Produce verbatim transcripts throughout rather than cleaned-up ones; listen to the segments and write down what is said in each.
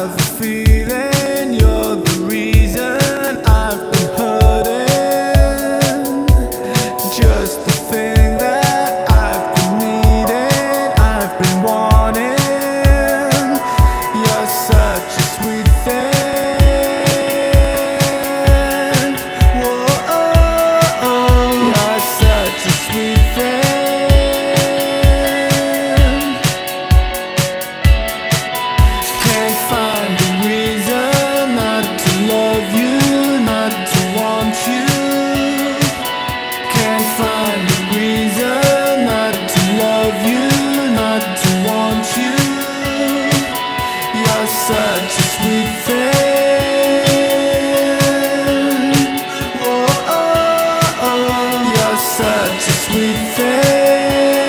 have a feeling you're the reason I've been hurting. Just the thing that I've been needing, I've been wanting. You're such a sweet thing. Whoa, you're such a sweet thing. Can't find a reason not to love you, not to want you. Can't find a reason not to love you, not to want you. You're such a sweet thing. Oh, oh, oh. You're such a sweet thing.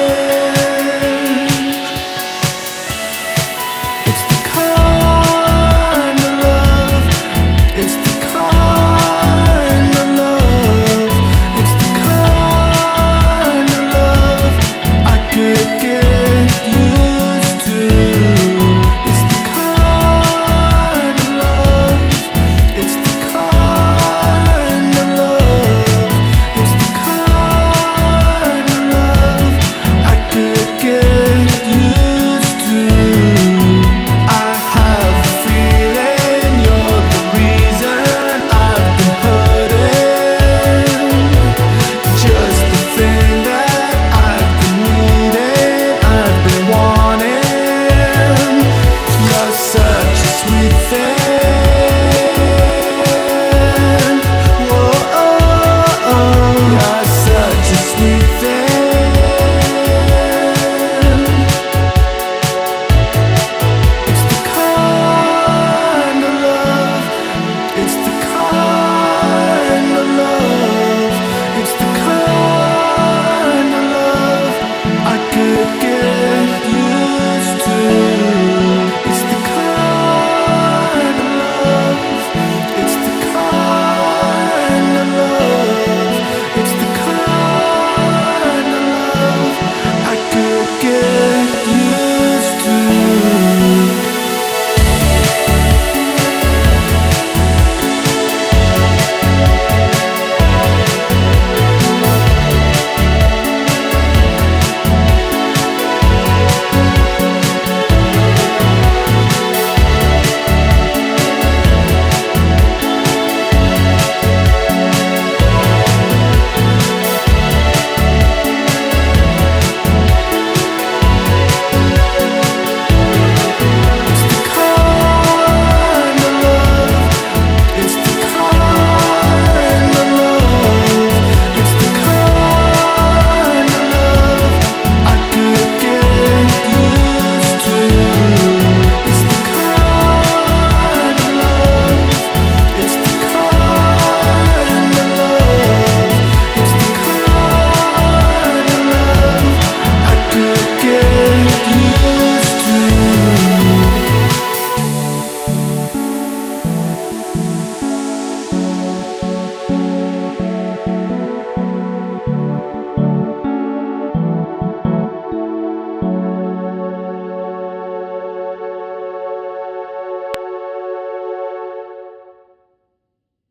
It's the kind of love. It's the kind of love. It's the kind of love I could get used to. It's the kind of love. It's the kind of love. It's the kind of love I could get used to. I have a feeling you're the reason I've been hurting. Just the thing that I've been needing, I've been wanting. You're such a sweet thing.